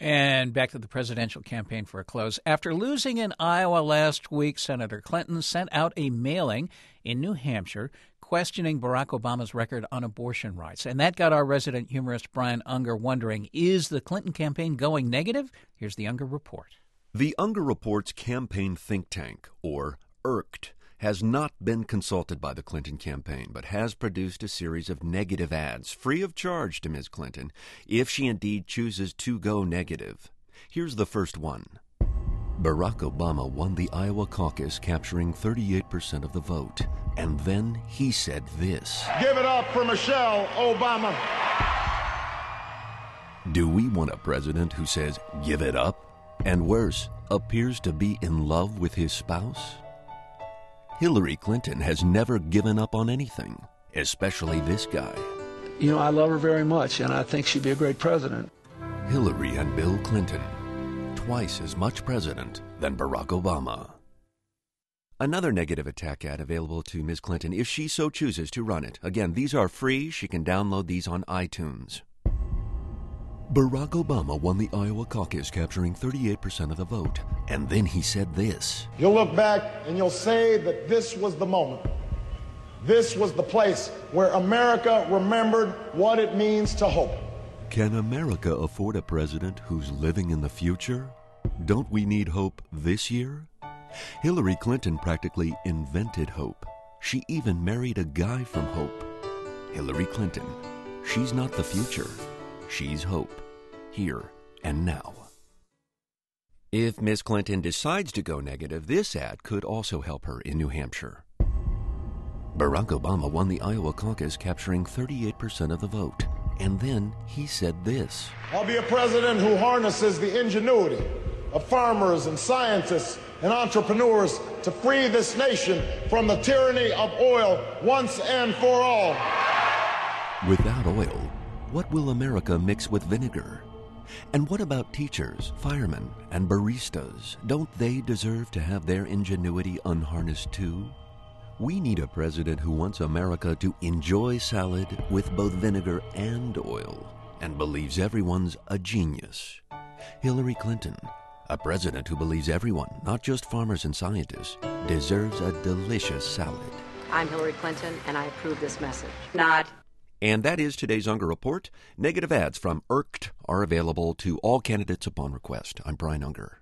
And back to the presidential campaign for a close. After losing in Iowa last week, Senator Clinton sent out a mailing in New Hampshire questioning Barack Obama's record on abortion rights. And that got our resident humorist Brian Unger wondering, is the Clinton campaign going negative? Here's the Unger Report. The Unger Report's campaign think tank, or IRCT, has not been consulted by the Clinton campaign, but has produced a series of negative ads, free of charge to Ms. Clinton, if she indeed chooses to go negative. Here's the first one. Barack Obama won the Iowa caucus, capturing 38% of the vote. And then he said this. Give it up for Michelle Obama. Do we want a president who says, give it up, and worse, appears to be in love with his spouse? Hillary Clinton has never given up on anything, especially this guy. You know, I love her very much, and I think she'd be a great president. Hillary and Bill Clinton, twice as much president than Barack Obama. Another negative attack ad available to Ms. Clinton if she so chooses to run it. Again, these are free. She can download these on iTunes. Barack Obama won the Iowa caucus, capturing 38% of the vote. And then he said this. You'll look back and you'll say that this was the moment. This was the place where America remembered what it means to hope. Can America afford a president who's living in the future? Don't we need hope this year? Hillary Clinton practically invented hope. She even married a guy from hope. Hillary Clinton, she's not the future. She's hope, here and now. If Ms. Clinton decides to go negative, this ad could also help her in New Hampshire. Barack Obama won the Iowa caucus, capturing 38% of the vote. And then he said this. I'll be a president who harnesses the ingenuity of farmers and scientists and entrepreneurs to free this nation from the tyranny of oil once and for all. Without oil, what will America mix with vinegar? And what about teachers, firemen, and baristas? Don't they deserve to have their ingenuity unharnessed too? We need a president who wants America to enjoy salad with both vinegar and oil and believes everyone's a genius. Hillary Clinton, a president who believes everyone, not just farmers and scientists, deserves a delicious salad. I'm Hillary Clinton, and I approve this message. Nod. And that is today's Unger Report. Negative ads from IRCT are available to all candidates upon request. I'm Brian Unger.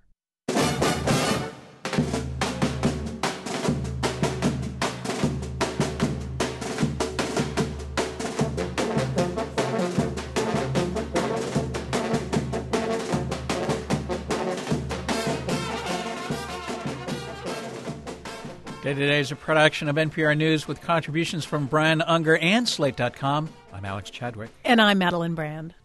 Day to Day is a production of NPR News with contributions from Brian Unger and Slate.com. I'm Alex Chadwick. And I'm Madeline Brand.